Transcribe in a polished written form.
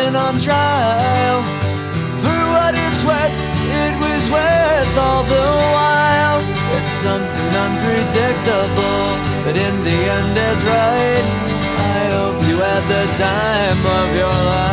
been on trial. For what it's worth, it was worth all the while. It's something unpredictable, but in the end is right. I hope you had the time of your life.